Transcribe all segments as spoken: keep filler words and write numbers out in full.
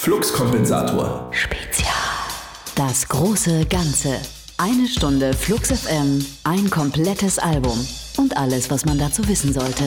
Fluxkompensator. Spezial. Das große Ganze. Eine Stunde Flux F M, ein komplettes Album und alles, was man dazu wissen sollte.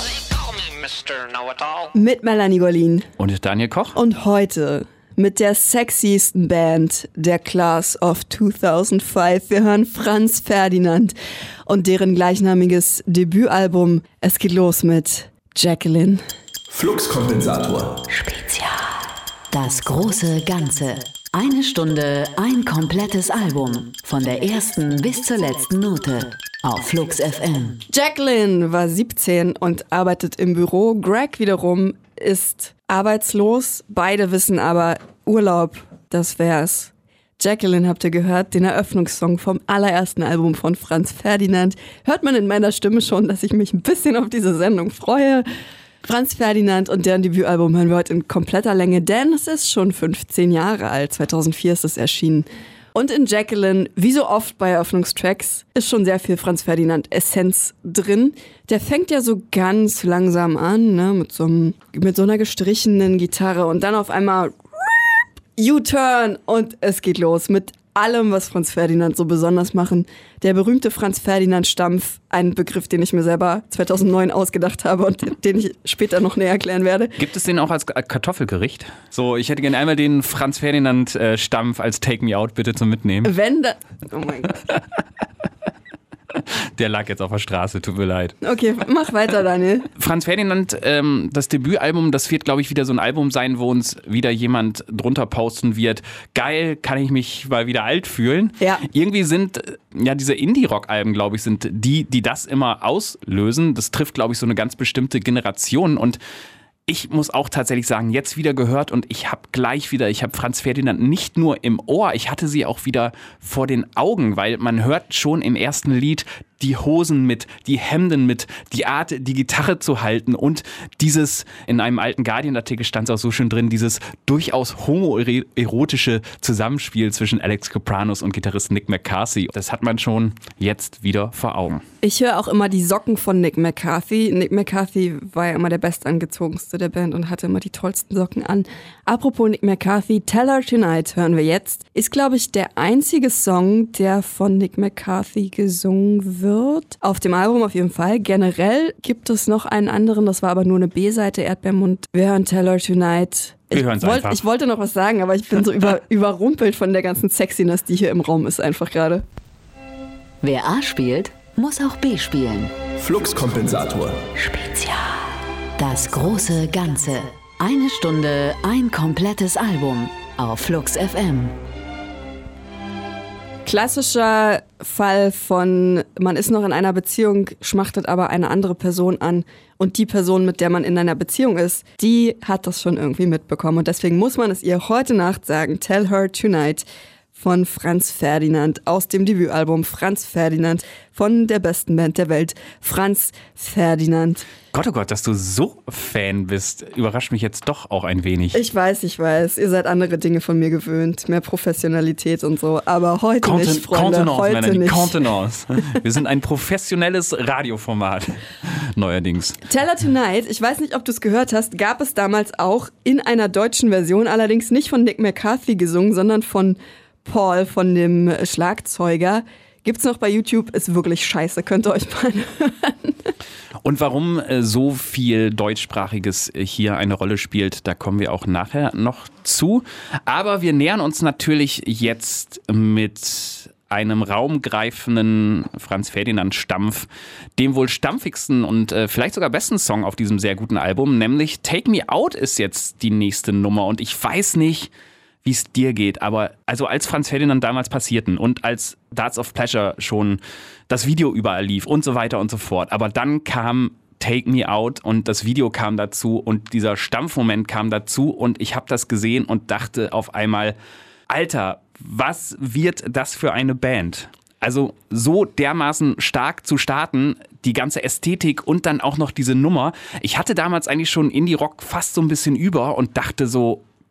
Mit Melanie Golin. Und Daniel Koch. Und heute mit der sexiesten Band der Class of zweitausendfünf. Wir hören Franz Ferdinand und deren gleichnamiges Debütalbum. Es geht los mit Jacqueline. Fluxkompensator. Spezial. Das große Ganze. Eine Stunde, ein komplettes Album. Von der ersten bis zur letzten Note. Auf Flux F M. Jacqueline war siebzehn und arbeitet im Büro. Greg wiederum ist arbeitslos. Beide wissen aber, Urlaub, das wär's. Jacqueline habt ihr gehört, den Eröffnungssong vom allerersten Album von Franz Ferdinand. Hört man in meiner Stimme schon, dass ich mich ein bisschen auf diese Sendung freue. Franz Ferdinand und deren Debütalbum hören wir heute in kompletter Länge, denn es ist schon fünfzehn Jahre alt. zweitausendvier ist es erschienen. Und in Jacqueline, wie so oft bei Eröffnungstracks, ist schon sehr viel Franz Ferdinand Essenz drin. Der fängt ja so ganz langsam an, ne, mit so, einem, mit so einer gestrichenen Gitarre und dann auf einmal U-Turn und es geht los mit allem, was Franz Ferdinand so besonders machen. Der berühmte Franz Ferdinand Stampf, ein Begriff, den ich mir selber zweitausendneun ausgedacht habe und den ich später noch näher erklären werde. Gibt es den auch als Kartoffelgericht? So, ich hätte gerne einmal den Franz Ferdinand äh, Stampf als Take Me Out bitte zum Mitnehmen. Wenn da... Oh mein Gott. Der lag jetzt auf der Straße, tut mir leid. Okay, mach weiter, Daniel. Franz Ferdinand, ähm, das Debütalbum, das wird, glaube ich, wieder so ein Album sein, wo uns wieder jemand drunter posten wird. Geil, kann ich mich mal wieder alt fühlen. Ja. Irgendwie sind, ja, diese Indie-Rock-Alben, glaube ich, sind die, die das immer auslösen. Das trifft, glaube ich, so eine ganz bestimmte Generation und ich muss auch tatsächlich sagen, jetzt wieder gehört und ich habe gleich wieder, ich habe Franz Ferdinand nicht nur im Ohr, ich hatte sie auch wieder vor den Augen, weil man hört schon im ersten Lied die Hosen mit, die Hemden mit, die Art, die Gitarre zu halten und dieses, in einem alten Guardian-Artikel stand es auch so schön drin, dieses durchaus homoerotische Zusammenspiel zwischen Alex Kapranos und Gitarrist Nick McCarthy. Das hat man schon jetzt wieder vor Augen. Ich höre auch immer die Socken von Nick McCarthy. Nick McCarthy war ja immer der bestangezogenste der Band und hatte immer die tollsten Socken an. Apropos Nick McCarthy, Tell Her Tonight hören wir jetzt. Ist, glaube ich, der einzige Song, der von Nick McCarthy gesungen wird. Auf dem Album auf jeden Fall. Generell gibt es noch einen anderen, das war aber nur eine B-Seite, Erdbeermund. Wir hören Tell Her Tonight. Wir hören es einfach. Ich wollte noch was sagen, aber ich bin so über, überrumpelt von der ganzen Sexiness, die hier im Raum ist einfach gerade. Wer A spielt, muss auch B spielen. Fluxkompensator. Spezial. Das große Ganze. Eine Stunde, ein komplettes Album. Auf Flux F M. Klassischer Fall von, man ist noch in einer Beziehung, schmachtet aber eine andere Person an und die Person, mit der man in einer Beziehung ist, die hat das schon irgendwie mitbekommen und deswegen muss man es ihr heute Nacht sagen. Tell Her Tonight von Franz Ferdinand aus dem Debütalbum Franz Ferdinand von der besten Band der Welt, Franz Ferdinand. Gott, oh Gott, dass du so Fan bist, überrascht mich jetzt doch auch ein wenig. Ich weiß, ich weiß, ihr seid andere Dinge von mir gewöhnt, mehr Professionalität und so, aber heute Conten- nicht, Freunde, Contenance, heute Melanie, nicht. Contenance. Wir sind ein professionelles Radioformat, neuerdings. Tell Her Tonight, ich weiß nicht, ob du es gehört hast, gab es damals auch in einer deutschen Version, allerdings nicht von Nick McCarthy gesungen, sondern von Paul, von dem Schlagzeuger. Gibt's noch bei YouTube, ist wirklich scheiße, könnt ihr euch mal hören. Und warum äh, so viel Deutschsprachiges hier eine Rolle spielt, da kommen wir auch nachher noch zu. Aber wir nähern uns natürlich jetzt mit einem raumgreifenden Franz Ferdinand Stampf, dem wohl stampfigsten und äh, vielleicht sogar besten Song auf diesem sehr guten Album, nämlich Take Me Out ist jetzt die nächste Nummer und ich weiß nicht, wie es dir geht, aber also als Franz Ferdinand damals passierten und als Darts of Pleasure schon das Video überall lief und so weiter und so fort, aber dann kam Take Me Out und das Video kam dazu und dieser Stampfmoment kam dazu und ich habe das gesehen und dachte auf einmal, Alter, was wird das für eine Band? Also so dermaßen stark zu starten, die ganze Ästhetik und dann auch noch diese Nummer. Ich hatte damals eigentlich schon Indie-Rock fast so ein bisschen über und dachte so,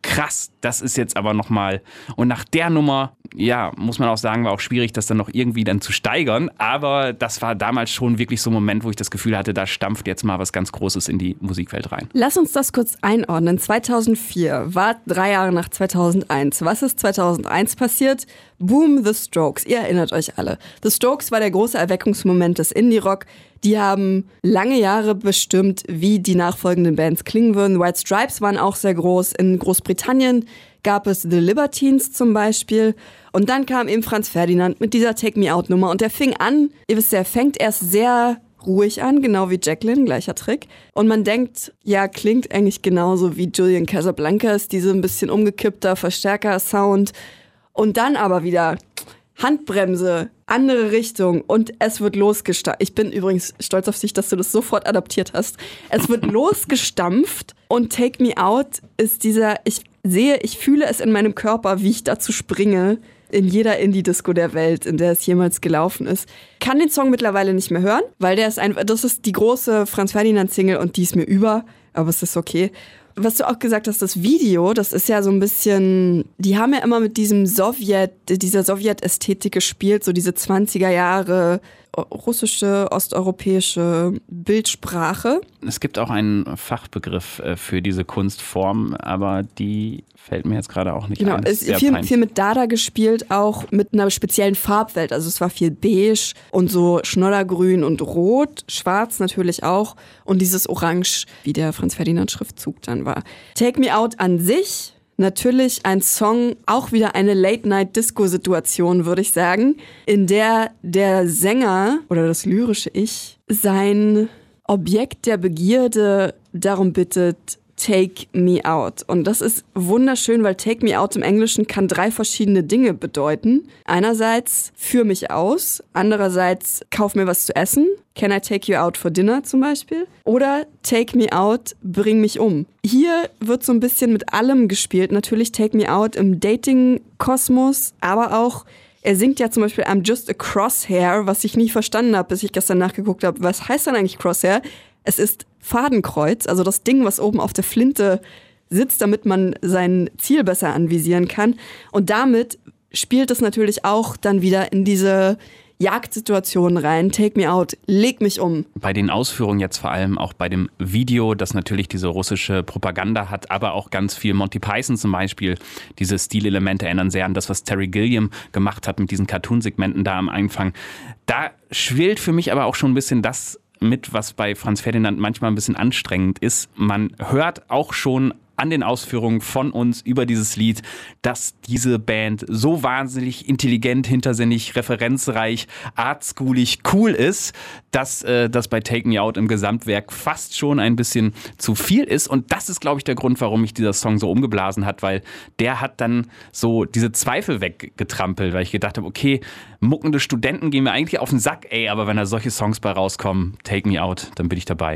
krass, das ist jetzt aber nochmal. Und nach der Nummer, ja, muss man auch sagen, war auch schwierig, das dann noch irgendwie dann zu steigern. Aber das war damals schon wirklich so ein Moment, wo ich das Gefühl hatte, da stampft jetzt mal was ganz Großes in die Musikwelt rein. Lass uns das kurz einordnen. zweitausendvier war drei Jahre nach zweitausendeins. Was ist zweitausendeins passiert? Boom, The Strokes. Ihr erinnert euch alle. The Strokes war der große Erweckungsmoment des Indie-Rock. Die haben lange Jahre bestimmt, wie die nachfolgenden Bands klingen würden. White Stripes waren auch sehr groß. In Großbritannien gab es The Libertines zum Beispiel. Und dann kam eben Franz Ferdinand mit dieser Take Me Out Nummer. Und der fing an, ihr wisst ja, er fängt erst sehr ruhig an, genau wie Jacqueline, gleicher Trick. Und man denkt, ja, klingt eigentlich genauso wie Julian Casablancas, diese ein bisschen umgekippter Verstärker-Sound. Und dann aber wieder Handbremse, andere Richtung und es wird losgestampft. Ich bin übrigens stolz auf dich, dass du das sofort adaptiert hast. Es wird losgestampft und Take Me Out ist dieser, ich sehe, ich fühle es in meinem Körper, wie ich dazu springe, in jeder Indie-Disco der Welt, in der es jemals gelaufen ist. Kann den Song mittlerweile nicht mehr hören, weil der ist einfach, das ist die große Franz Ferdinand-Single und die ist mir über, aber es ist okay. Was du auch gesagt hast, das Video, das ist ja so ein bisschen, die haben ja immer mit diesem Sowjet, dieser Sowjet-Ästhetik gespielt, so diese zwanziger Jahre russische, osteuropäische Bildsprache. Es gibt auch einen Fachbegriff für diese Kunstform, aber die fällt mir jetzt gerade auch nicht genau, ein. Genau, es ist viel, viel mit Dada gespielt, auch mit einer speziellen Farbwelt. Also es war viel beige und so Schnoddergrün und Rot, Schwarz natürlich auch und dieses Orange, wie der Franz-Ferdinand-Schriftzug dann war. Take Me Out an sich, natürlich ein Song, auch wieder eine Late-Night-Disco-Situation, würde ich sagen, in der der Sänger oder das lyrische Ich sein Objekt der Begierde darum bittet, Take Me Out. Und das ist wunderschön, weil Take Me Out im Englischen kann drei verschiedene Dinge bedeuten. Einerseits, führ mich aus. Andererseits, kauf mir was zu essen. Can I take you out for dinner zum Beispiel? Oder Take Me Out, bring mich um. Hier wird so ein bisschen mit allem gespielt. Natürlich Take Me Out im Dating-Kosmos, aber auch, er singt ja zum Beispiel I'm just a crosshair, was ich nie verstanden habe, bis ich gestern nachgeguckt habe. Was heißt dann eigentlich Crosshair? Es ist Fadenkreuz, also das Ding, was oben auf der Flinte sitzt, damit man sein Ziel besser anvisieren kann. Und damit spielt es natürlich auch dann wieder in diese Jagdsituation rein. Take me out, leg mich um. Bei den Ausführungen jetzt vor allem auch bei dem Video, das natürlich diese russische Propaganda hat, aber auch ganz viel Monty Python zum Beispiel. Diese Stilelemente erinnern sehr an das, was Terry Gilliam gemacht hat mit diesen Cartoon-Segmenten da am Anfang. Da schwillt für mich aber auch schon ein bisschen das mit, was bei Franz Ferdinand manchmal ein bisschen anstrengend ist. Man hört auch schon an den Ausführungen von uns über dieses Lied, dass diese Band so wahnsinnig intelligent, hintersinnig, referenzreich, artschoolig, cool ist, dass äh, das bei Take Me Out im Gesamtwerk fast schon ein bisschen zu viel ist. Und das ist, glaube ich, der Grund, warum mich dieser Song so umgeblasen hat, weil der hat dann so diese Zweifel weggetrampelt, weil ich gedacht habe, okay, muckende Studenten gehen mir eigentlich auf den Sack, ey, aber wenn da solche Songs bei rauskommen, Take Me Out, dann bin ich dabei.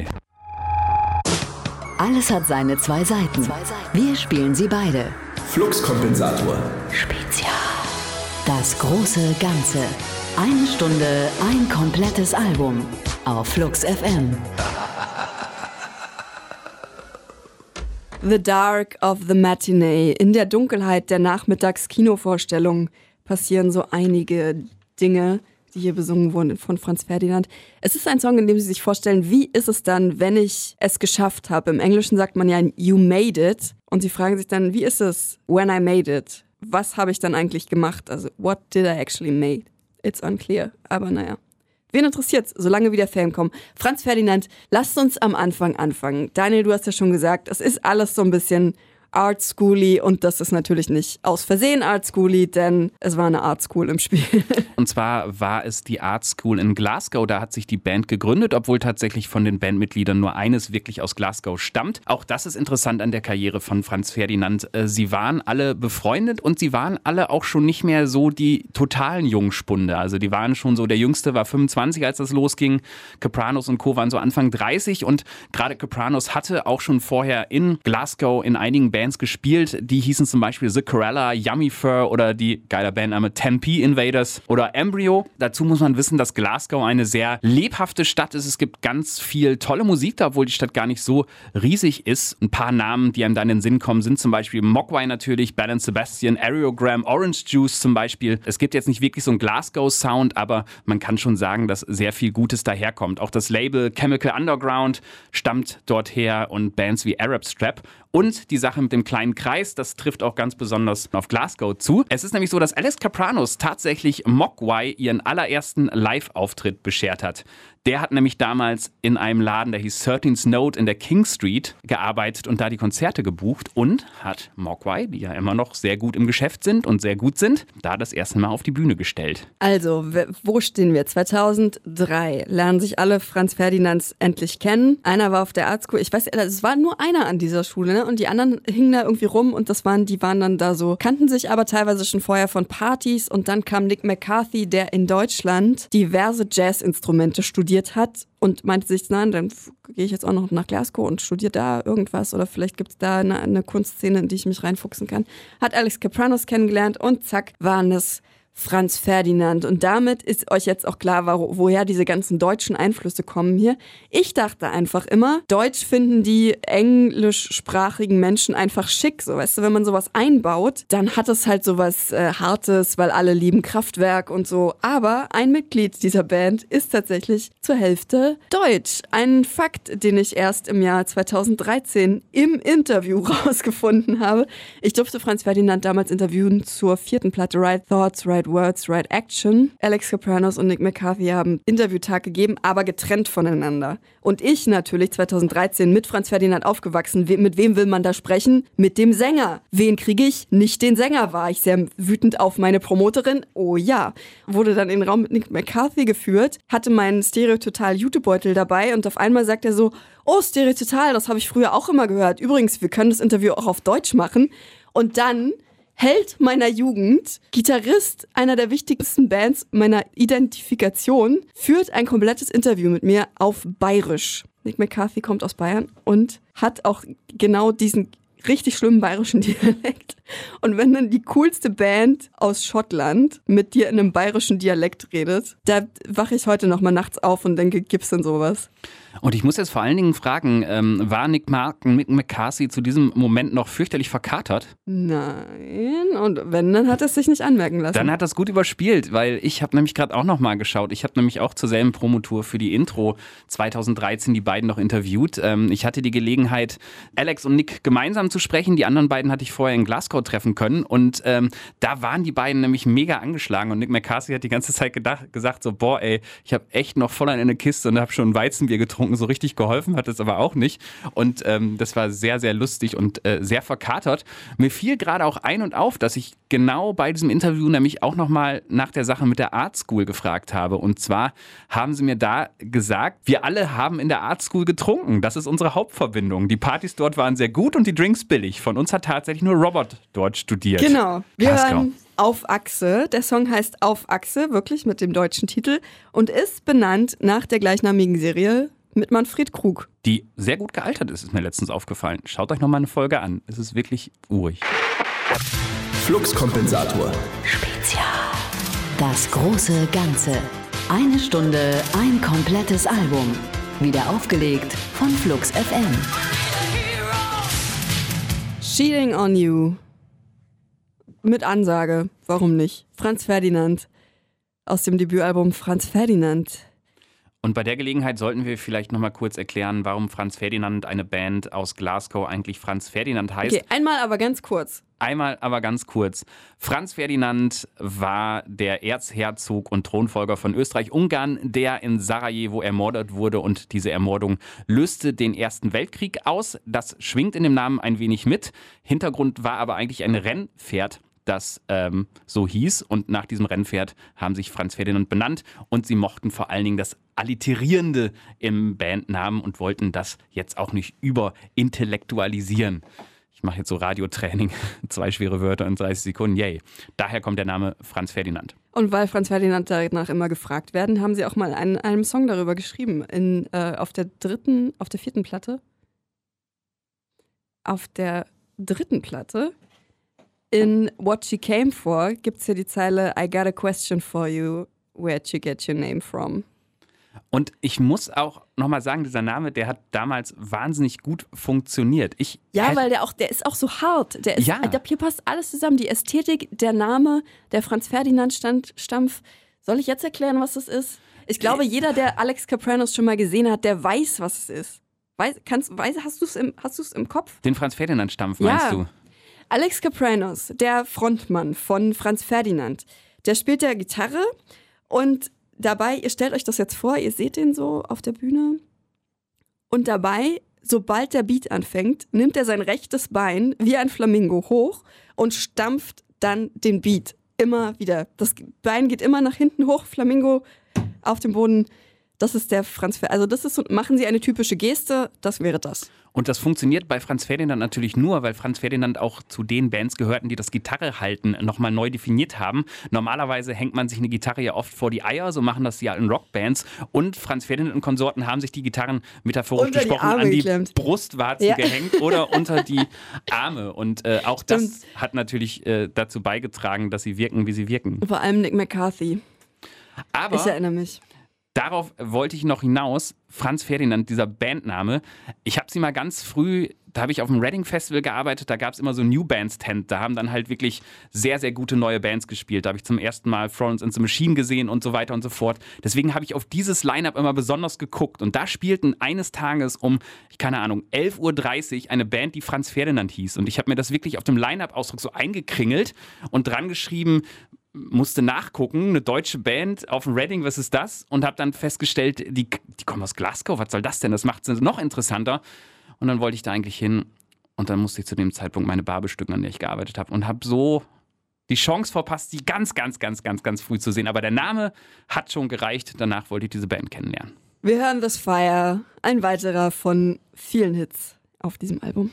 Alles hat seine zwei Seiten. Wir spielen sie beide. Fluxkompensator. Spezial. Das große Ganze. Eine Stunde, ein komplettes Album. Auf Flux F M. The Dark of the Matinee. In der Dunkelheit der Nachmittagskinovorstellung passieren so einige Dinge, die hier besungen wurden von Franz Ferdinand. Es ist ein Song, in dem sie sich vorstellen, wie ist es dann, wenn ich es geschafft habe. Im Englischen sagt man ja, you made it. Und sie fragen sich dann, wie ist es, when I made it? Was habe ich dann eigentlich gemacht? Also, what did I actually made? It's unclear, aber naja. Wen interessiert's, solange wieder Fame kommen? Franz Ferdinand, lasst uns am Anfang anfangen. Daniel, du hast ja schon gesagt, es ist alles so ein bisschen Art Schooly und das ist natürlich nicht aus Versehen Art Schooly, denn es war eine Art School im Spiel. Und zwar war es die Art School in Glasgow, da hat sich die Band gegründet, obwohl tatsächlich von den Bandmitgliedern nur eines wirklich aus Glasgow stammt. Auch das ist interessant an der Karriere von Franz Ferdinand. Sie waren alle befreundet und sie waren alle auch schon nicht mehr so die totalen Jungspunde. Also die waren schon so, der Jüngste war fünfundzwanzig, als das losging. Kapranos und Co. waren so Anfang dreißig und gerade Kapranos hatte auch schon vorher in Glasgow in einigen Bands Bands gespielt. Die hießen zum Beispiel The Corella, Yummy Fur oder die geiler Bandname ten P Invaders oder Embryo. Dazu muss man wissen, dass Glasgow eine sehr lebhafte Stadt ist. Es gibt ganz viel tolle Musik da, obwohl die Stadt gar nicht so riesig ist. Ein paar Namen, die einem da in den Sinn kommen, sind zum Beispiel Mogwai natürlich, Belle and Sebastian, Aerogram, Orange Juice zum Beispiel. Es gibt jetzt nicht wirklich so einen Glasgow-Sound, aber man kann schon sagen, dass sehr viel Gutes daherkommt. Auch das Label Chemical Underground stammt dort her und Bands wie Arab Strap. Und die Sache mit dem kleinen Kreis, das trifft auch ganz besonders auf Glasgow zu. Es ist nämlich so, dass Alex Kapranos tatsächlich Mogwai ihren allerersten Live-Auftritt beschert hat. Der hat nämlich damals in einem Laden, der hieß thirteenth Note in der King Street, gearbeitet und da die Konzerte gebucht und hat Mogwai, die ja immer noch sehr gut im Geschäft sind und sehr gut sind, da das erste Mal auf die Bühne gestellt. Also, wo stehen wir? zweitausenddrei lernen sich alle Franz Ferdinands endlich kennen. Einer war auf der Art School, ich weiß, es war nur einer an dieser Schule, ne? Und die anderen hingen da irgendwie rum und das waren, die waren dann da so, kannten sich aber teilweise schon vorher von Partys und dann kam Nick McCarthy, der in Deutschland diverse Jazzinstrumente studiert hat und meinte sich, nein, dann gehe ich jetzt auch noch nach Glasgow und studiere da irgendwas oder vielleicht gibt es da eine, eine Kunstszene, in die ich mich reinfuchsen kann. Hat Alex Kapranos kennengelernt und zack, waren es Franz Ferdinand. Und damit ist euch jetzt auch klar, woher diese ganzen deutschen Einflüsse kommen hier. Ich dachte einfach immer, Deutsch finden die englischsprachigen Menschen einfach schick. So, weißt du, wenn man sowas einbaut, dann hat es halt sowas äh, Hartes, weil alle lieben Kraftwerk und so. Aber ein Mitglied dieser Band ist tatsächlich zur Hälfte deutsch. Ein Fakt, den ich erst im Jahr zweitausenddreizehn im Interview rausgefunden habe. Ich durfte Franz Ferdinand damals interviewen zur vierten Platte Right Thoughts, Right Words, Right Action. Alex Kapranos und Nick McCarthy haben Interviewtag gegeben, aber getrennt voneinander. Und ich natürlich zweitausenddreizehn mit Franz Ferdinand aufgewachsen. We- mit wem will man da sprechen? Mit dem Sänger. Wen kriege ich? Nicht den Sänger. War ich sehr wütend auf meine Promoterin? Oh ja. Wurde dann in den Raum mit Nick McCarthy geführt, hatte meinen Stereo-Total-Jutebeutel dabei und auf einmal sagt er so, oh, Stereo-Total, das habe ich früher auch immer gehört. Übrigens, wir können das Interview auch auf Deutsch machen. Und dann Held meiner Jugend, Gitarrist einer der wichtigsten Bands meiner Identifikation, führt ein komplettes Interview mit mir auf Bayerisch. Nick McCarthy kommt aus Bayern und hat auch genau diesen richtig schlimmen bayerischen Dialekt. Und wenn dann die coolste Band aus Schottland mit dir in einem bayerischen Dialekt redet, da wache ich heute noch mal nachts auf und denke, gibt's denn sowas? Und ich muss jetzt vor allen Dingen fragen, ähm, war Nick, Mark, Nick McCarthy zu diesem Moment noch fürchterlich verkatert? Nein, und wenn, dann hat er es sich nicht anmerken lassen. Dann hat er es gut überspielt, weil ich habe nämlich gerade auch noch mal geschaut. Ich habe nämlich auch zur selben Promotour für die Intro zweitausenddreizehn die beiden noch interviewt. Ähm, ich hatte die Gelegenheit, Alex und Nick gemeinsam zu sprechen. Die anderen beiden hatte ich vorher in Glasgow treffen können und ähm, da waren die beiden nämlich mega angeschlagen und Nick McCarthy hat die ganze Zeit gedacht, gesagt so, boah ey, ich habe echt noch voll an eine Kiste und habe schon ein Weizenbier getrunken. So richtig geholfen hat es aber auch nicht. Und ähm, das war sehr, sehr lustig und äh, sehr verkatert. Mir fiel gerade auch ein und auf, dass ich genau bei diesem Interview nämlich auch nochmal nach der Sache mit der Art School gefragt habe. Und zwar haben sie mir da gesagt, wir alle haben in der Art School getrunken. Das ist unsere Hauptverbindung. Die Partys dort waren sehr gut und die Drinks billig. Von uns hat tatsächlich nur Robert dort studiert. Genau. Wir Glasgow. hören Auf Achse. Der Song heißt Auf Achse, wirklich mit dem deutschen Titel und ist benannt nach der gleichnamigen Serie mit Manfred Krug. Die sehr gut gealtert ist, ist mir letztens aufgefallen. Schaut euch nochmal eine Folge an. Es ist wirklich urig. Fluxkompensator. Spezial. Das große Ganze. Eine Stunde, ein komplettes Album. Wieder aufgelegt von Flux F M. Cheating on You. Mit Ansage. Warum nicht? Franz Ferdinand. Aus dem Debütalbum Franz Ferdinand. Und bei der Gelegenheit sollten wir vielleicht nochmal kurz erklären, warum Franz Ferdinand, eine Band aus Glasgow, eigentlich Franz Ferdinand heißt. Okay, einmal aber ganz kurz. Einmal aber ganz kurz. Franz Ferdinand war der Erzherzog und Thronfolger von Österreich-Ungarn, der in Sarajevo ermordet wurde und diese Ermordung löste den Ersten Weltkrieg aus. Das schwingt in dem Namen ein wenig mit. Hintergrund war aber eigentlich ein Rennpferd, das ähm, so hieß. Und nach diesem Rennpferd haben sich Franz Ferdinand benannt und sie mochten vor allen Dingen das Alliterierende im Bandnamen und wollten das jetzt auch nicht überintellektualisieren. Ich mache jetzt so Radiotraining, zwei schwere Wörter in dreißig Sekunden, yay. Daher kommt der Name Franz Ferdinand. Und weil Franz Ferdinand danach immer gefragt werden, haben sie auch mal einen, einen Song darüber geschrieben. In, äh, auf der dritten, auf der vierten Platte. Auf der dritten Platte. In What She Came For gibt es ja die Zeile I got a question for you, where'd you get your name from? Und ich muss auch nochmal sagen, dieser Name, der hat damals wahnsinnig gut funktioniert. Ich ja, hätt- weil der auch, der ist auch so hart. Der ist, Ja. ich glaub, hier passt alles zusammen. Die Ästhetik, der Name, der Franz-Ferdinand-Stampf. Soll ich jetzt erklären, was das ist? Ich glaube, jeder, der Alex Kapranos schon mal gesehen hat, der weiß, was es ist. Weiß, kannst, weiß, hast du es im, hast du's im Kopf? Den Franz-Ferdinand-Stampf, meinst Ja. du? Alex Kapranos, der Frontmann von Franz Ferdinand, der spielt ja Gitarre und dabei, ihr stellt euch das jetzt vor, ihr seht den so auf der Bühne und dabei, sobald der Beat anfängt, nimmt er sein rechtes Bein wie ein Flamingo hoch und stampft dann den Beat immer wieder. Das Bein geht immer nach hinten hoch, Flamingo auf dem Boden. Das ist der Franz Ferdinand. Also das ist so, machen Sie eine typische Geste, das wäre das. Und das funktioniert bei Franz Ferdinand natürlich nur, weil Franz Ferdinand auch zu den Bands gehörten, die das Gitarre-Halten nochmal neu definiert haben. Normalerweise hängt man sich eine Gitarre ja oft vor die Eier, so machen das die alten Rockbands. Und Franz Ferdinand und Konsorten haben sich die Gitarren metaphorisch Unter die gesprochen Arme an die geklemmt. Brustwarzen Ja. gehängt oder unter die Arme. Und äh, auch das Stimmt. hat natürlich äh, dazu beigetragen, dass sie wirken, wie sie wirken. Vor allem Nick McCarthy. Aber Ich erinnere mich. darauf wollte ich noch hinaus. Franz Ferdinand, dieser Bandname. Ich habe sie mal ganz früh, da habe ich auf dem Reading Festival gearbeitet, da gab es immer so New Bands Tent. Da haben dann halt wirklich sehr, sehr gute neue Bands gespielt. Da habe ich zum ersten Mal Florence and the Machine gesehen und so weiter und so fort. Deswegen habe ich auf dieses Line-Up immer besonders geguckt. Und da spielten eines Tages um, ich keine Ahnung, elf Uhr dreißig eine Band, die Franz Ferdinand hieß. Und ich habe mir das wirklich auf dem Line-Up-Ausdruck so eingekringelt und dran geschrieben, musste nachgucken, eine deutsche Band auf dem Reading, was ist das? Und habe dann festgestellt, die, die kommen aus Glasgow, was soll das denn? Das macht es noch interessanter. Und dann wollte ich da eigentlich hin und dann musste ich zu dem Zeitpunkt meine Bar bestücken, an der ich gearbeitet habe und habe so die Chance verpasst, die ganz, ganz, ganz, ganz, ganz früh zu sehen. Aber der Name hat schon gereicht, danach wollte ich diese Band kennenlernen. Wir hören Das Fire, ein weiterer von vielen Hits auf diesem Album.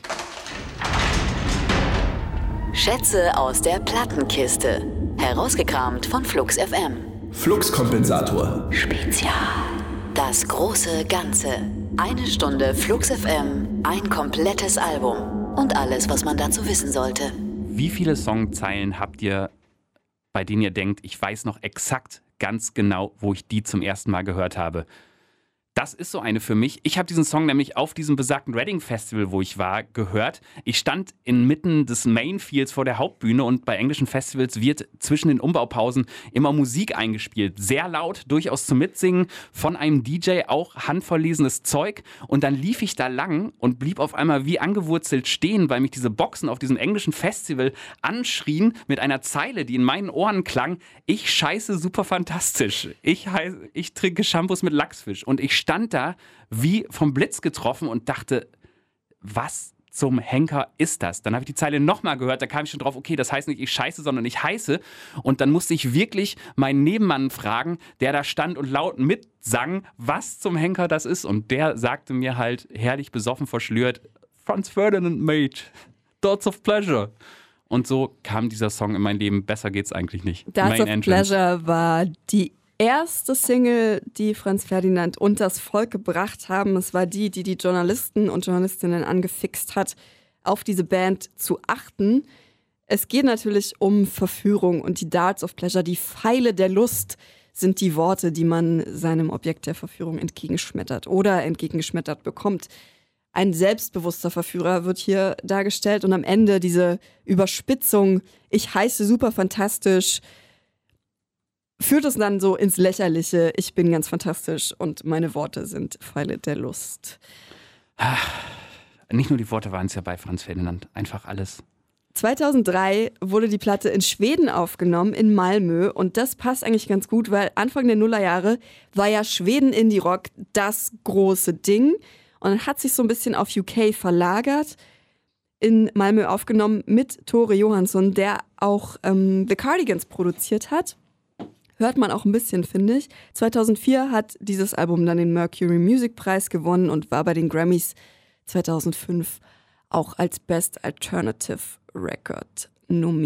Schätze aus der Plattenkiste. Herausgekramt von Flux F M. Fluxkompensator. Spezial. Das große Ganze. Eine Stunde Flux F M, ein komplettes Album. Und alles, was man dazu wissen sollte. Wie viele Songzeilen habt ihr, bei denen ihr denkt, ich weiß noch exakt ganz genau, wo ich die zum ersten Mal gehört habe? Das ist so eine für mich. Ich habe diesen Song nämlich auf diesem besagten Reading Festival, wo ich war, gehört. Ich stand inmitten des Mainfields vor der Hauptbühne und bei englischen Festivals wird zwischen den Umbaupausen immer Musik eingespielt. Sehr laut, durchaus zum Mitsingen, von einem D J, auch handverlesenes Zeug. Und dann lief ich da lang und blieb auf einmal wie angewurzelt stehen, weil mich diese Boxen auf diesem englischen Festival anschrien mit einer Zeile, die in meinen Ohren klang: Ich scheiße super fantastisch. Ich, heiß, ich trinke Shampoos mit Lachsfisch. Und ich stand da wie vom Blitz getroffen und dachte, was zum Henker ist das? Dann habe ich die Zeile nochmal gehört, da kam ich schon drauf, okay, das heißt nicht ich scheiße, sondern ich heiße. Und dann musste ich wirklich meinen Nebenmann fragen, der da stand und laut mitsang, was zum Henker das ist. Und der sagte mir halt, herrlich besoffen verschlürt, Franz Ferdinand, mate, Thoughts of Pleasure. Und so kam dieser Song in mein Leben. Besser geht's eigentlich nicht. Thoughts Main of Entrance. Pleasure war die erste Single, die Franz Ferdinand und das Volk gebracht haben. Es war die, die die Journalisten und Journalistinnen angefixt hat, auf diese Band zu achten. Es geht natürlich um Verführung und die Darts of Pleasure, die Pfeile der Lust sind die Worte, die man seinem Objekt der Verführung entgegenschmettert oder entgegengeschmettert bekommt. Ein selbstbewusster Verführer wird hier dargestellt und am Ende diese Überspitzung, ich heiße super fantastisch, führt es dann so ins Lächerliche, ich bin ganz fantastisch und meine Worte sind Pfeile der Lust. Nicht nur die Worte waren es ja bei Franz Ferdinand, einfach alles. zweitausenddrei wurde die Platte in Schweden aufgenommen, in Malmö, und das passt eigentlich ganz gut, weil Anfang der Nullerjahre war ja Schweden Indie Rock das große Ding und dann hat sich so ein bisschen auf U K verlagert, in Malmö aufgenommen mit Tore Johansson, der auch ähm, The Cardigans produziert hat. Hört man auch ein bisschen, finde ich. zweitausendvier hat dieses Album dann den Mercury Music Preis gewonnen und war bei den Grammys zweitausendfünf auch als Best Alternative Record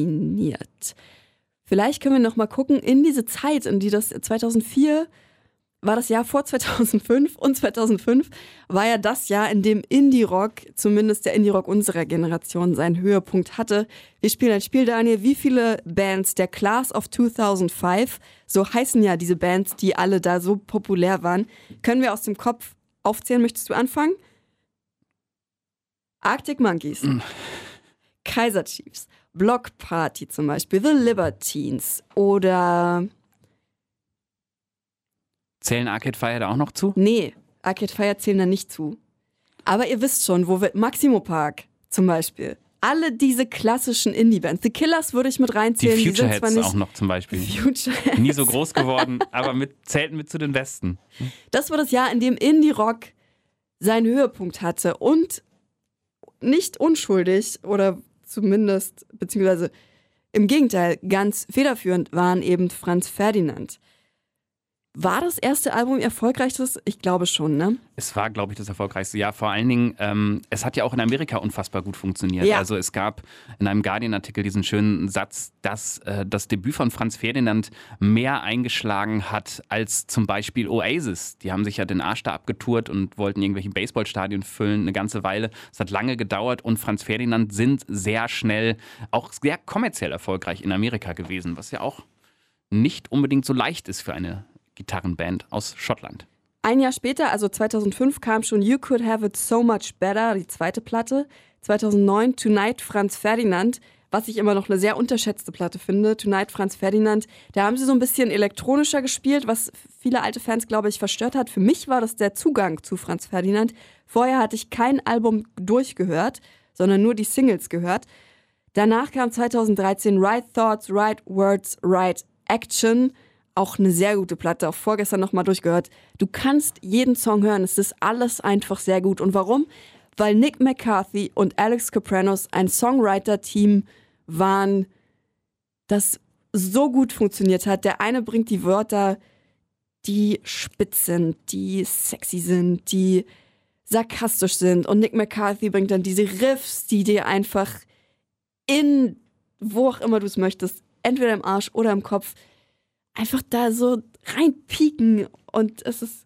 nominiert. Vielleicht können wir noch mal gucken, in diese Zeit, in die das zweitausendvier war das Jahr vor zweitausendfünf und zweitausendfünf war ja das Jahr, in dem Indie-Rock, zumindest der Indie-Rock unserer Generation, seinen Höhepunkt hatte. Wir spielen ein Spiel, Daniel, wie viele Bands der Class of zweitausendfünf, so heißen ja diese Bands, die alle da so populär waren, können wir aus dem Kopf aufzählen. Möchtest du anfangen? Arctic Monkeys, mm. Kaiser Chiefs, Block Party zum Beispiel, The Libertines oder... Zählen Arcade Fire da auch noch zu? Nee, Arcade Fire zählen da nicht zu. Aber ihr wisst schon, wo wir... Maximo Park zum Beispiel. Alle diese klassischen Indie-Bands. The Killers würde ich mit reinzählen. Die Futureheads Futureheads auch noch zum Beispiel. Futureheads. Nie so groß geworden, aber mit, zählten mit zu den Besten. Das war das Jahr, in dem Indie-Rock seinen Höhepunkt hatte. Und nicht unschuldig oder zumindest, beziehungsweise im Gegenteil, ganz federführend waren eben Franz Ferdinand. War das erste Album erfolgreiches? Ich glaube schon, ne? Es war, glaube ich, das erfolgreichste. Ja, vor allen Dingen, ähm, es hat ja auch in Amerika unfassbar gut funktioniert. Ja. Also es gab in einem Guardian-Artikel diesen schönen Satz, dass äh, das Debüt von Franz Ferdinand mehr eingeschlagen hat als zum Beispiel Oasis. Die haben sich ja den Arsch da abgetourt und wollten irgendwelche Baseballstadien füllen, eine ganze Weile. Es hat lange gedauert und Franz Ferdinand sind sehr schnell auch sehr kommerziell erfolgreich in Amerika gewesen, was ja auch nicht unbedingt so leicht ist für eine Gitarrenband aus Schottland. Ein Jahr später, also zweitausendfünf, kam schon You Could Have It So Much Better, die zweite Platte. zweitausendneun Tonight Franz Ferdinand, was ich immer noch eine sehr unterschätzte Platte finde. Tonight Franz Ferdinand, da haben sie so ein bisschen elektronischer gespielt, was viele alte Fans, glaube ich, verstört hat. Für mich war das der Zugang zu Franz Ferdinand. Vorher hatte ich kein Album durchgehört, sondern nur die Singles gehört. Danach kam zweitausenddreizehn Right Thoughts, Right Words, Right Action. Auch eine sehr gute Platte, auch vorgestern nochmal durchgehört. Du kannst jeden Song hören, es ist alles einfach sehr gut. Und warum? Weil Nick McCarthy und Alex Kapranos ein Songwriter-Team waren, das so gut funktioniert hat. Der eine bringt die Wörter, die spitz sind, die sexy sind, die sarkastisch sind. Und Nick McCarthy bringt dann diese Riffs, die dir einfach in, wo auch immer du es möchtest, entweder im Arsch oder im Kopf, einfach da so reinpieken und es ist...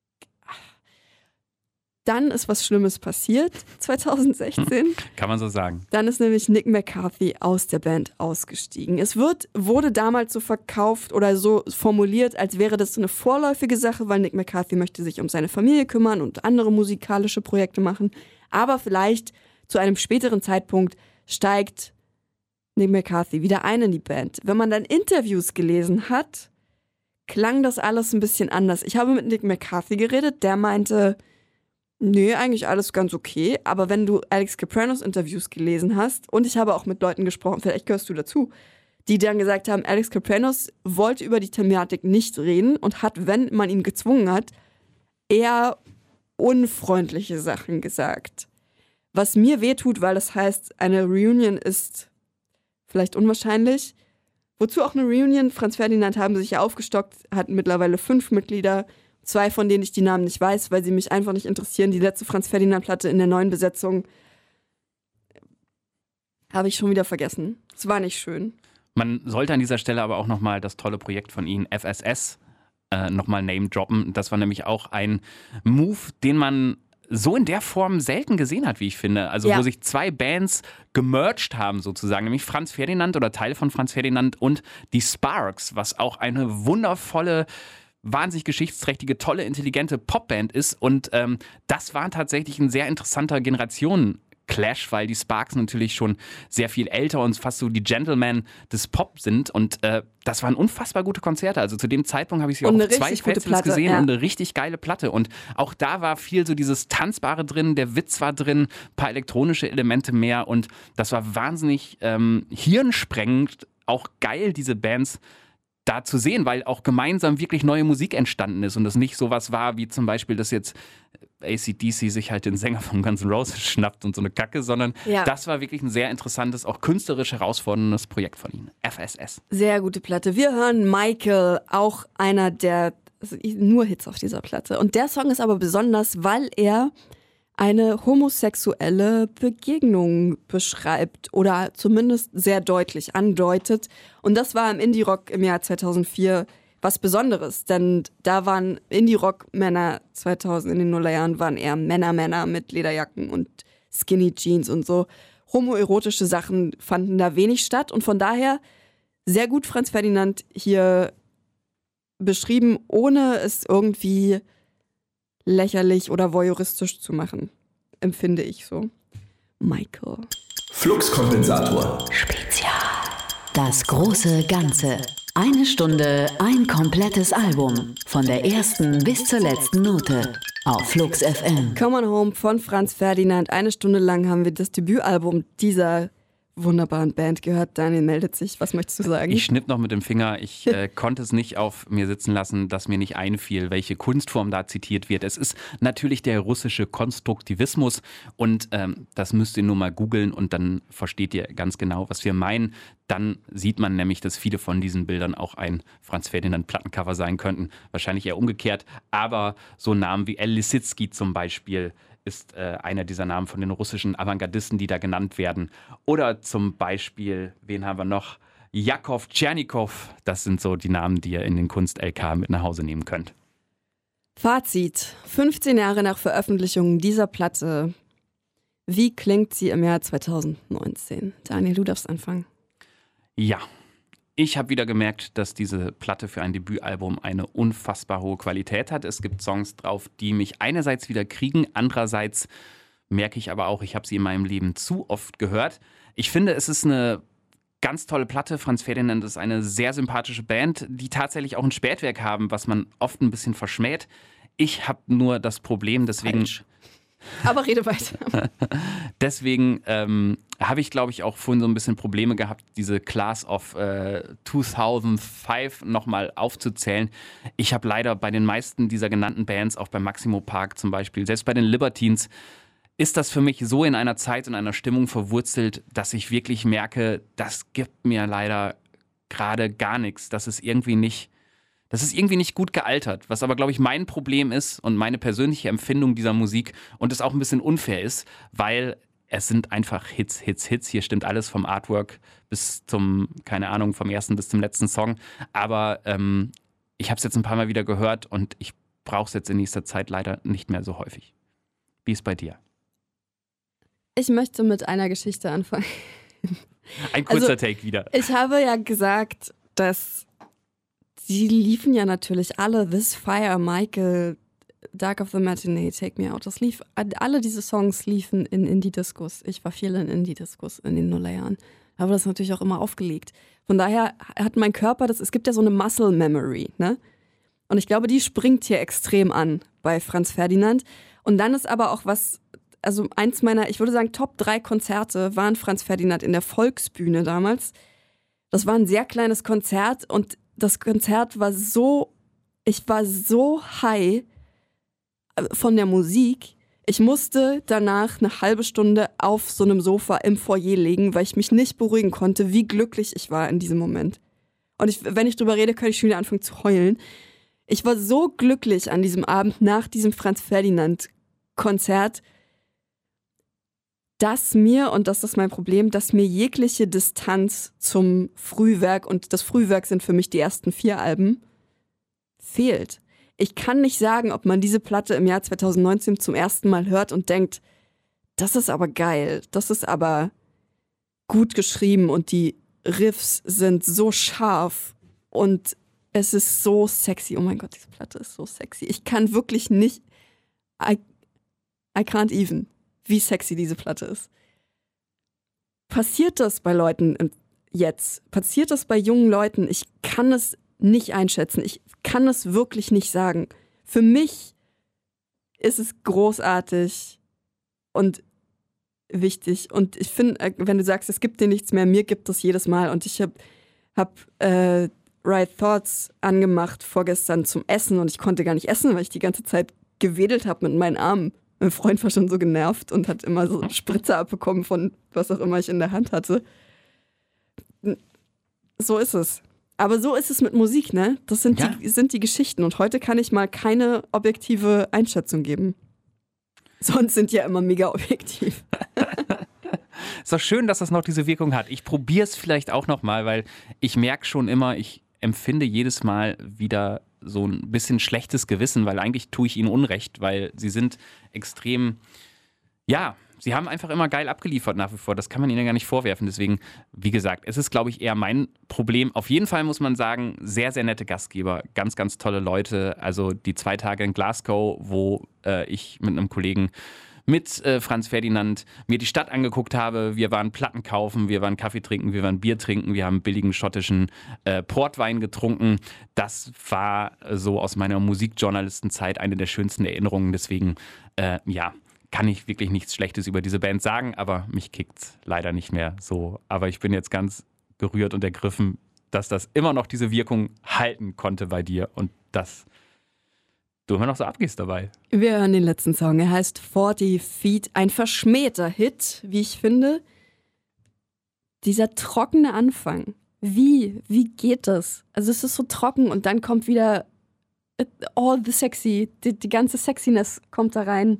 Dann ist was Schlimmes passiert, zweitausendsechzehn. Kann man so sagen. Dann ist nämlich Nick McCarthy aus der Band ausgestiegen. Es wird, wurde damals so verkauft oder so formuliert, als wäre das eine vorläufige Sache, weil Nick McCarthy möchte sich um seine Familie kümmern und andere musikalische Projekte machen. Aber vielleicht zu einem späteren Zeitpunkt steigt Nick McCarthy wieder ein in die Band. Wenn man dann Interviews gelesen hat, klang das alles ein bisschen anders. Ich habe mit Nick McCarthy geredet, der meinte, nee, eigentlich alles ganz okay, aber wenn du Alex Kapranos Interviews gelesen hast, und ich habe auch mit Leuten gesprochen, vielleicht gehörst du dazu, die dann gesagt haben, Alex Kapranos wollte über die Thematik nicht reden und hat, wenn man ihn gezwungen hat, eher unfreundliche Sachen gesagt. Was mir wehtut, weil das heißt, eine Reunion ist vielleicht unwahrscheinlich. Wozu auch eine Reunion? Franz Ferdinand haben sich ja aufgestockt, hatten mittlerweile fünf Mitglieder, zwei von denen ich die Namen nicht weiß, weil sie mich einfach nicht interessieren. Die letzte Franz Ferdinand-Platte in der neuen Besetzung habe ich schon wieder vergessen. Es war nicht schön. Man sollte an dieser Stelle aber auch nochmal das tolle Projekt von ihnen, F S S, äh, nochmal name droppen. Das war nämlich auch ein Move, den man so in der Form selten gesehen hat, wie ich finde. Also ja. Wo sich zwei Bands gemerged haben sozusagen, nämlich Franz Ferdinand oder Teile von Franz Ferdinand und die Sparks, was auch eine wundervolle, wahnsinnig geschichtsträchtige, tolle, intelligente Popband ist. Und ähm, das war tatsächlich ein sehr interessanter Generationen-Clash, weil die Sparks natürlich schon sehr viel älter und fast so die Gentlemen des Pop sind. Und äh, das waren unfassbar gute Konzerte. Also zu dem Zeitpunkt habe ich sie auch auf zwei Festivals gesehen ja. und eine richtig geile Platte. Und auch da war viel so dieses Tanzbare drin, der Witz war drin, ein paar elektronische Elemente mehr. Und das war wahnsinnig ähm, hirnsprengend, auch geil, diese Bands da zu sehen, weil auch gemeinsam wirklich neue Musik entstanden ist und das nicht sowas war, wie zum Beispiel, dass jetzt A C D C sich halt den Sänger von Guns N' Roses schnappt und so eine Kacke, sondern ja. das war wirklich ein sehr interessantes, auch künstlerisch herausforderndes Projekt von ihnen. F S S. Sehr gute Platte. Wir hören Michael, auch einer der, also nur Hits auf dieser Platte. Und der Song ist aber besonders, weil er eine homosexuelle Begegnung beschreibt oder zumindest sehr deutlich andeutet. Und das war im Indie-Rock im Jahr zweitausendvier was Besonderes, denn da waren Indie-Rock-Männer zweitausend in den Nullerjahren waren eher Männer-Männer mit Lederjacken und Skinny-Jeans und so. Homoerotische Sachen fanden da wenig statt und von daher sehr gut Franz Ferdinand hier beschrieben, ohne es irgendwie lächerlich oder voyeuristisch zu machen. Empfinde ich so. Michael. Fluxkompensator. Spezial. Das große Ganze. Eine Stunde, ein komplettes Album. Von der ersten bis zur letzten Note. Auf Flux F M. Come on Home von Franz Ferdinand. Eine Stunde lang haben wir das Debütalbum dieser wunderbaren Band gehört. Daniel meldet sich. Was möchtest du sagen? Ich schnipp noch mit dem Finger. Ich äh, konnte es nicht auf mir sitzen lassen, dass mir nicht einfiel, welche Kunstform da zitiert wird. Es ist natürlich der russische Konstruktivismus und ähm, das müsst ihr nur mal googeln und dann versteht ihr ganz genau, was wir meinen. Dann sieht man nämlich, dass viele von diesen Bildern auch ein Franz Ferdinand Plattencover sein könnten. Wahrscheinlich eher umgekehrt. Aber so Namen wie El Lissitzky zum Beispiel ist äh, einer dieser Namen von den russischen Avantgardisten, die da genannt werden. Oder zum Beispiel, wen haben wir noch? Jakov Tschernikow. Das sind so die Namen, die ihr in den Kunst-L K mit nach Hause nehmen könnt. Fazit. fünfzehn Jahre nach Veröffentlichung dieser Platte. Wie klingt sie im Jahr zweitausendneunzehn? Daniel, du darfst anfangen. Ja, ich habe wieder gemerkt, dass diese Platte für ein Debütalbum eine unfassbar hohe Qualität hat. Es gibt Songs drauf, die mich einerseits wieder kriegen, andererseits merke ich aber auch, ich habe sie in meinem Leben zu oft gehört. Ich finde, es ist eine ganz tolle Platte. Franz Ferdinand ist eine sehr sympathische Band, die tatsächlich auch ein Spätwerk haben, was man oft ein bisschen verschmäht. Ich habe nur das Problem, deswegen... Falsch. Aber rede weiter. Deswegen ähm, habe ich, glaube ich, auch vorhin so ein bisschen Probleme gehabt, diese Class of äh, zweitausendfünf nochmal aufzuzählen. Ich habe leider bei den meisten dieser genannten Bands, auch bei Maximo Park zum Beispiel, selbst bei den Libertines, ist das für mich so in einer Zeit und einer Stimmung verwurzelt, dass ich wirklich merke, das gibt mir leider gerade gar nichts. Das ist irgendwie nicht... Das ist irgendwie nicht gut gealtert, was aber, glaube ich, mein Problem ist und meine persönliche Empfindung dieser Musik und es auch ein bisschen unfair ist, weil es sind einfach Hits, Hits, Hits. Hier stimmt alles vom Artwork bis zum, keine Ahnung, vom ersten bis zum letzten Song. Aber ähm, ich habe es jetzt ein paar Mal wieder gehört und ich brauche es jetzt in nächster Zeit leider nicht mehr so häufig. Wie ist bei dir? Ich möchte mit einer Geschichte anfangen. Ein kurzer also, Take wieder. Ich habe ja gesagt, dass sie liefen ja natürlich alle, This Fire, Michael, Dark of the Matinee, Take Me Out. Das lief, alle diese Songs liefen in Indie-Discos. Ich war viel in Indie-Discos in den Nullerjahren. Da habe das natürlich auch immer aufgelegt. Von daher hat mein Körper, das, es gibt ja so eine Muscle Memory, ne? Und ich glaube, die springt hier extrem an bei Franz Ferdinand. Und dann ist aber auch was, also eins meiner, ich würde sagen, Top drei Konzerte waren Franz Ferdinand in der Volksbühne damals. Das war ein sehr kleines Konzert und das Konzert war so, ich war so high von der Musik. Ich musste danach eine halbe Stunde auf so einem Sofa im Foyer liegen, weil ich mich nicht beruhigen konnte, wie glücklich ich war in diesem Moment. Und ich, wenn ich drüber rede, kann ich schon wieder anfangen zu heulen. Ich war so glücklich an diesem Abend nach diesem Franz Ferdinand Konzert, dass mir, und das ist mein Problem, dass mir jegliche Distanz zum Frühwerk, und das Frühwerk sind für mich die ersten vier Alben, fehlt. Ich kann nicht sagen, ob man diese Platte im Jahr zweitausendneunzehn zum ersten Mal hört und denkt, das ist aber geil, das ist aber gut geschrieben und die Riffs sind so scharf und es ist so sexy. Oh mein Gott, diese Platte ist so sexy. Ich kann wirklich nicht, I, I can't even. Wie sexy diese Platte ist. Passiert das bei Leuten jetzt? Passiert das bei jungen Leuten? Ich kann es nicht einschätzen. Ich kann es wirklich nicht sagen. Für mich ist es großartig und wichtig. Und ich finde, wenn du sagst, es gibt dir nichts mehr, mir gibt es jedes Mal. Und ich habe hab, äh, Right Thoughts angemacht vorgestern zum Essen und ich konnte gar nicht essen, weil ich die ganze Zeit gewedelt habe mit meinen Armen. Mein Freund war schon so genervt und hat immer so Spritzer abbekommen von was auch immer ich in der Hand hatte. So ist es. Aber so ist es mit Musik, ne? Das sind, ja. die, sind die Geschichten. Und heute kann ich mal keine objektive Einschätzung geben. Sonst sind die ja immer mega objektiv. Ist doch schön, dass das noch diese Wirkung hat. Ich probiere es vielleicht auch noch mal, weil ich merke schon immer, ich empfinde jedes Mal wieder so ein bisschen schlechtes Gewissen, weil eigentlich tue ich ihnen Unrecht, weil sie sind extrem, ja, sie haben einfach immer geil abgeliefert nach wie vor. Das kann man ihnen gar nicht vorwerfen. Deswegen, wie gesagt, es ist, glaube ich, eher mein Problem. Auf jeden Fall muss man sagen, sehr, sehr nette Gastgeber. Ganz, ganz tolle Leute. Also die zwei Tage in Glasgow, wo äh, ich mit einem Kollegen mit äh, Franz Ferdinand mir die Stadt angeguckt habe. Wir waren Platten kaufen, wir waren Kaffee trinken, wir waren Bier trinken, wir haben billigen schottischen äh, Portwein getrunken. Das war äh, so aus meiner Musikjournalistenzeit eine der schönsten Erinnerungen. Deswegen, äh, ja, kann ich wirklich nichts Schlechtes über diese Band sagen, aber mich kickt's leider nicht mehr so. Aber ich bin jetzt ganz gerührt und ergriffen, dass das immer noch diese Wirkung halten konnte bei dir und dass du immer noch so abgehst dabei. Wir hören den letzten Song. Er heißt vierzig Feet. Ein verschmähter Hit, wie ich finde. Dieser trockene Anfang. Wie? Wie geht das? Also es ist so trocken und dann kommt wieder all the sexy. Die, die ganze Sexiness kommt da rein.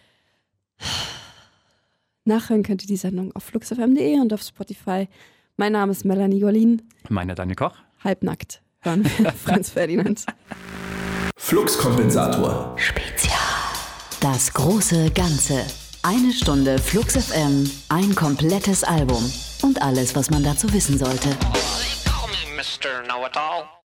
Nachhören könnt ihr die Sendung auf flux f m punkt de und auf Spotify. Mein Name ist Melanie Golin. Meiner Daniel Koch. Halbnackt hören wir Franz Ferdinand. Fluxkompensator. Spezial. Das große Ganze. Eine Stunde Flux F M, ein komplettes Album und alles, was man dazu wissen sollte. Call me Mister Know-it-all.